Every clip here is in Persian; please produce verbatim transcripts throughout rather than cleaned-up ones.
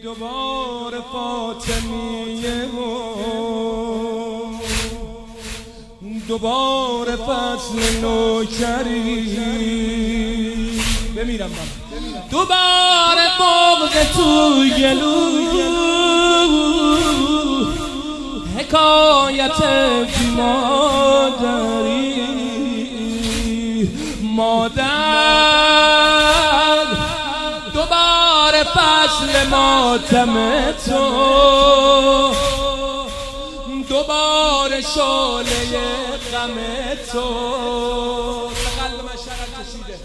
دوباره فاطمیه و دوباره فصل نوکری بمیرم من دوباره بغض تو گلو حکایت بی مادری مادر دوباره فصل ماتم تو دوباره شعله غم تو قلب من شرر کشیده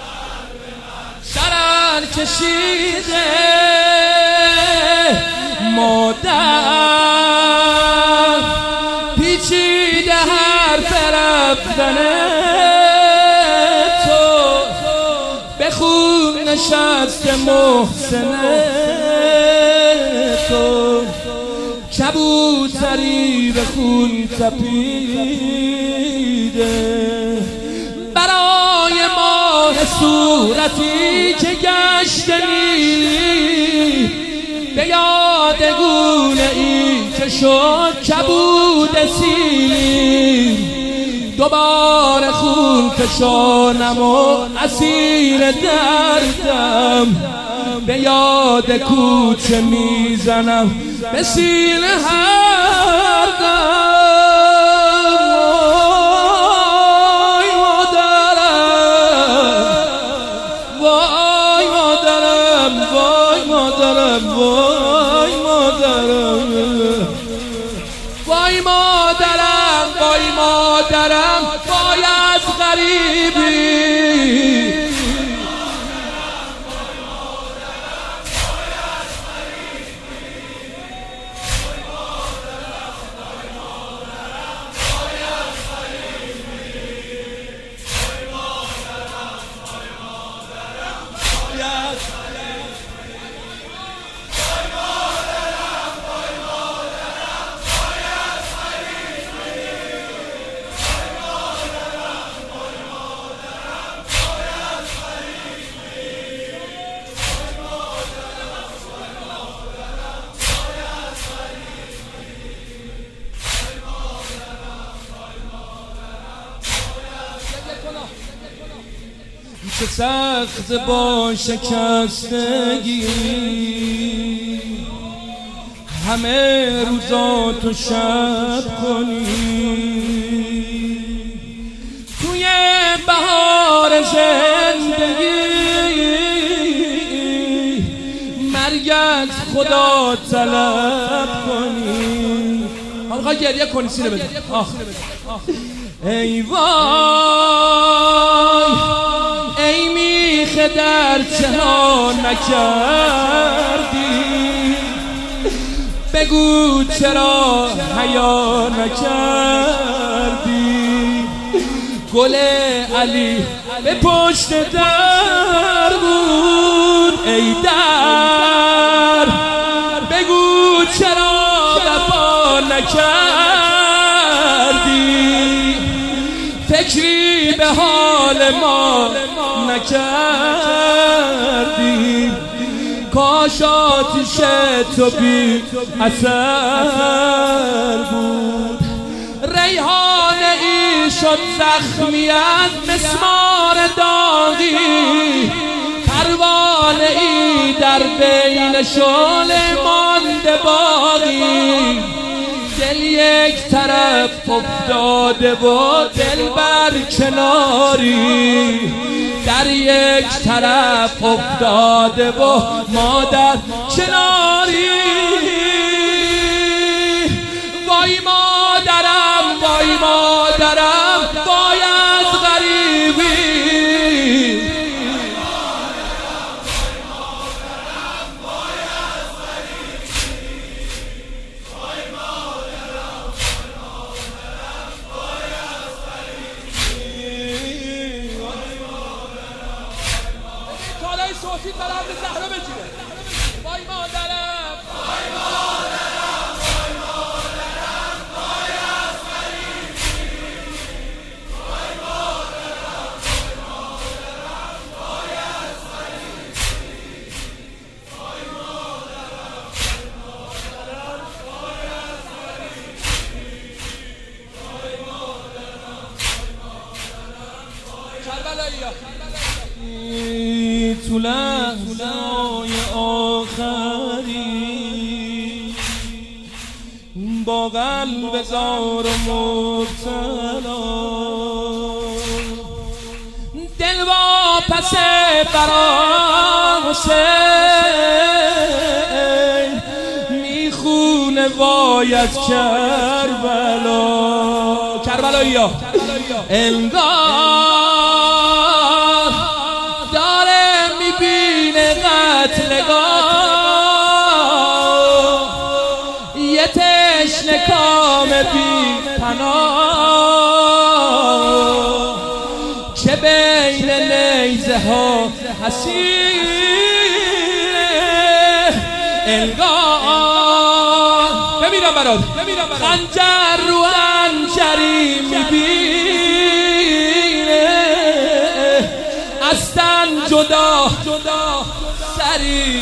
شرر کشیده مادر پیچیده حرف رفتن تو بخون نشست محسن تو کبوتری به خون تپیده برای ماه صورتی که گشت نیلی به یاد گونه ای که شد کبود سیلی دوباره خون فشانم و اسیر دردم به یاد کوچه میزنم به سینه هر دم وای مادرم وای مادرم وای مادرم وای مادرم وای مادرم وای مادرم وای از غریبی چه سخت با شکستگی همه روزا تو شب کنی توی بهار زندگی مرگ از خدا طلب کنی هم خواهی گریه کنی سینه بده ای وای ای میخه در چه ها نکردی بگو چرا حیا نکردی گل علی به پشت در بود ای در بگو چرا وفا نکردی فکری به حال ما نکردی کاش آتش تو بی اثر بود ریحانه ای شد زخمی از مسمار داغی پروانه ای در بین شعله مانده باقی دل یک طرف افتاده و دل بر کناری در یک طرف افتاده و مادر کناری وای مادرم وای مادرم وای از غریبی صوتی طرف زهرا بگیره وای مادرم لحظه‌های آخری با قلب زار و مبتلا دل با پس برا حسین میخونه وای از کربلا کربلایی ها انگار داره میبینه قتلگاه یه تشنه کام بی پناه که بین نیزه ها حسینه انگار بمیرم برات خنجر رو انجری میبینه از تن جدا سری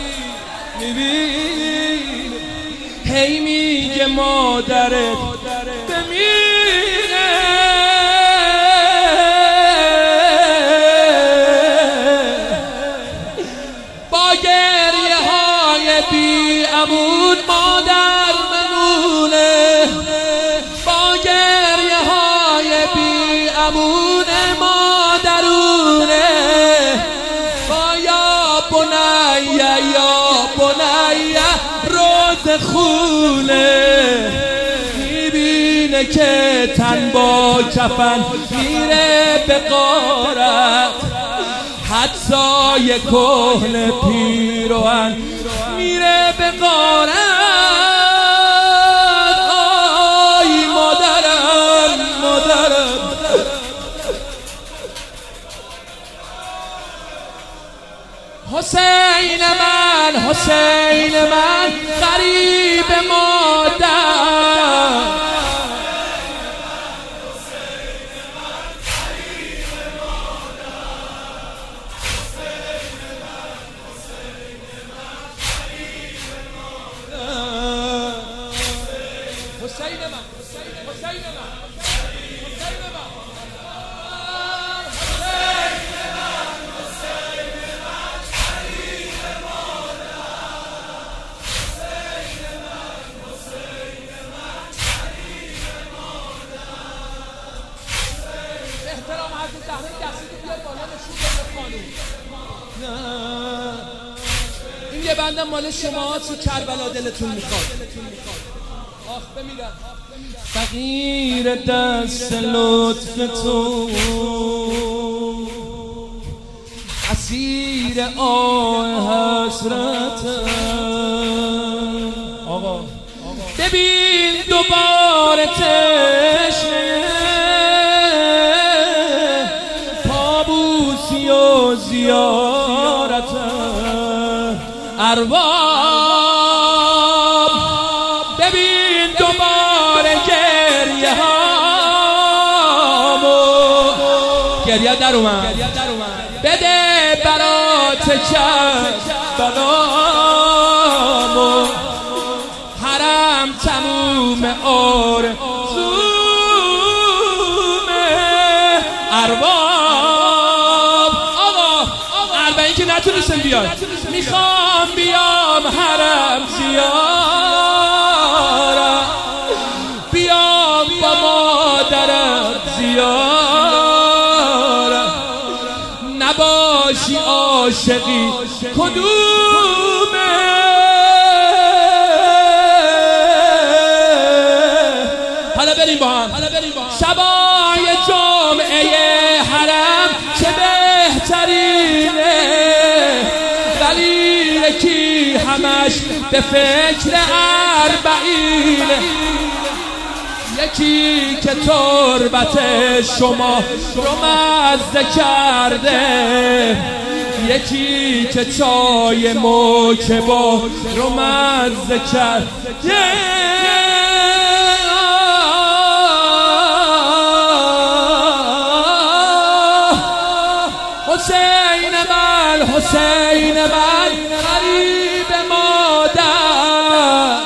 میبینه هی میگه مادرت بمیره با گریه های بی امون مادر بمونه با گریه های بی امون مادرونه با یا بنیه یا بنیه روز خونه میبینه که تن با کفن میره به غارت حدسای کهن پیروان میره به غارت آی مادرم مادرم حسین من حسین من غریب مادر حسین من حسین من حسین من احترام حضرت زهرا دستی تو بیار بالا نشون بده خانوم این یه بندم مال شما تو کربلا دلتون میخواد آخ بمیرم فقیر دست لطف تو اسیر آه حسرت آقا ببین دوباره تشنه پابوسی و زیارت ارباب ببین دوباره گریه هامو گریه در اومد بده برات کربلامو حرم تموم آرزومه ارباب آقا اربعین که نتونستم بیاد میخوام بیام حرم زیارم بیام با مادرم زیارم نباشی عاشقی کدومه حالا بریم با هم شبای جمعه حرم چه بهترینه ولی یکی همش به فکر اربعینه یکی که تربت شما رو مزه کرده یکی که چای موکبا رو مزه کرده حسین من حسین من غریب مادر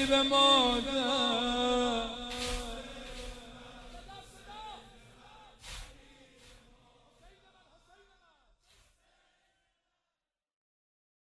به مادر